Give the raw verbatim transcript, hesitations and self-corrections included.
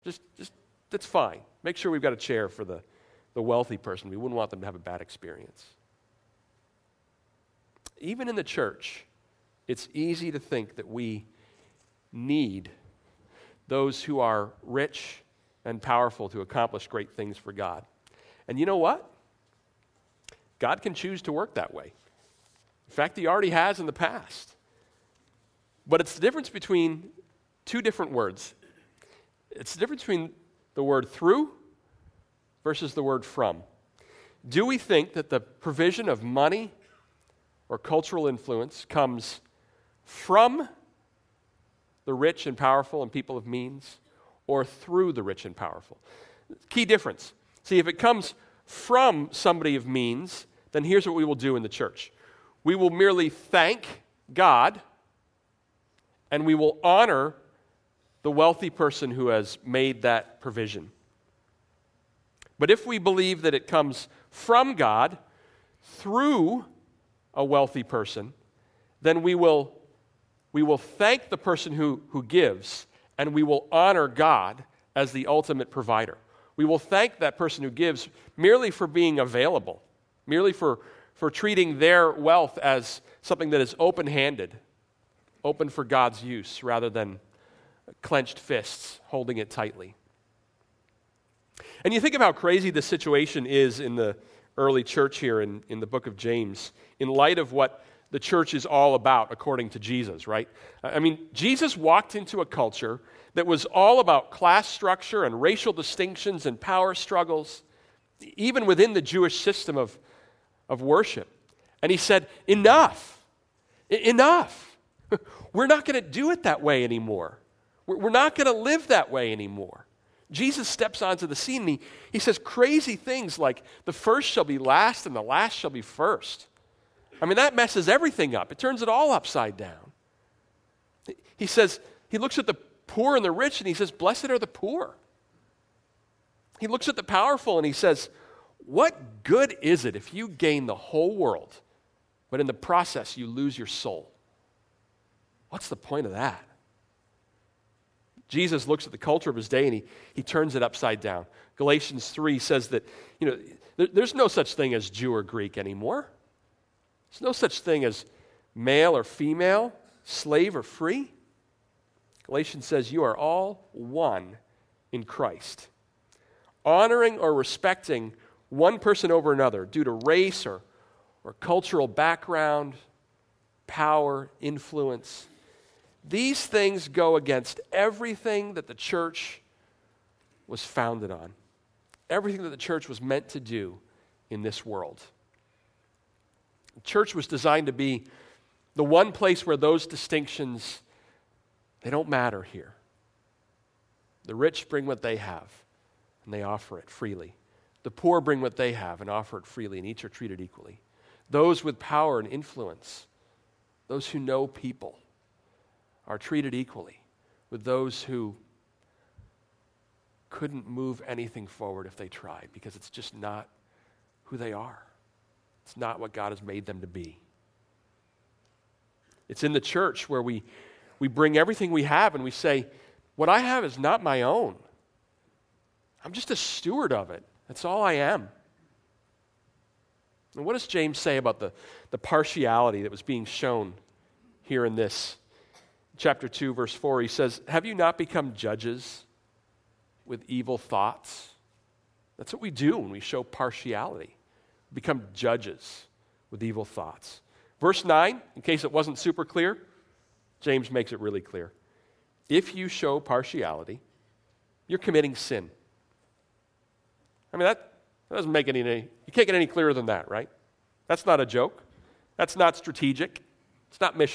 Just, just that's fine. Make sure we've got a chair for the, the wealthy person. We wouldn't want them to have a bad experience. Even in the church, it's easy to think that we need those who are rich and powerful to accomplish great things for God. And you know what? God can choose to work that way. In fact, he already has in the past. But it's the difference between two different words. It's the difference between the word through versus the word from. Do we think that the provision of money or cultural influence comes from the rich and powerful and people of means, or through the rich and powerful? Key difference. See, if it comes from somebody of means, then here's what we will do in the church. We will merely thank God, and we will honor the wealthy person who has made that provision. But if we believe that it comes from God through a wealthy person, then we will, we will thank the person who, who gives, and we will honor God as the ultimate provider. We will thank that person who gives merely for being available, merely for, for treating their wealth as something that is open-handed, open for God's use, rather than clenched fists holding it tightly. And you think of how crazy the situation is in the early church here in, in the book of James, in light of what the church is all about according to Jesus, right? I mean, Jesus walked into a culture that was all about class structure and racial distinctions and power struggles, even within the Jewish system of, of worship. And he said, enough, I- enough. We're not going to do it that way anymore. We're, we're not going to live that way anymore. Jesus steps onto the scene and he, he says crazy things like, the first shall be last and the last shall be first. I mean, that messes everything up. It turns it all upside down. He says, he looks at the poor and the rich and he says, blessed are the poor. He looks at the powerful and he says, what good is it if you gain the whole world, but in the process you lose your soul? What's the point of that? Jesus looks at the culture of his day and he, he turns it upside down. Galatians three says that, you know, there, there's no such thing as Jew or Greek anymore. There's no such thing as male or female, slave or free. Galatians says you are all one in Christ. Honoring or respecting one person over another due to race or, or cultural background, power, influence, these things go against everything that the church was founded on, everything that the church was meant to do in this world. The church was designed to be the one place where those distinctions, they don't matter here. The rich bring what they have, and they offer it freely. The poor bring what they have and offer it freely, and each are treated equally. Those with power and influence, those who know people, are treated equally with those who couldn't move anything forward if they tried, because it's just not who they are. It's not what God has made them to be. It's in the church where we, we bring everything we have and we say, what I have is not my own. I'm just a steward of it. That's all I am. And what does James say about the, the partiality that was being shown here in this? Chapter two, verse four, he says, have you not become judges with evil thoughts? That's what we do when we show partiality. We become judges with evil thoughts. Verse nine, in case it wasn't super clear, James makes it really clear. If you show partiality, you're committing sin. I mean, that, that doesn't make any, you can't get any clearer than that, right? That's not a joke. That's not strategic. It's not mission.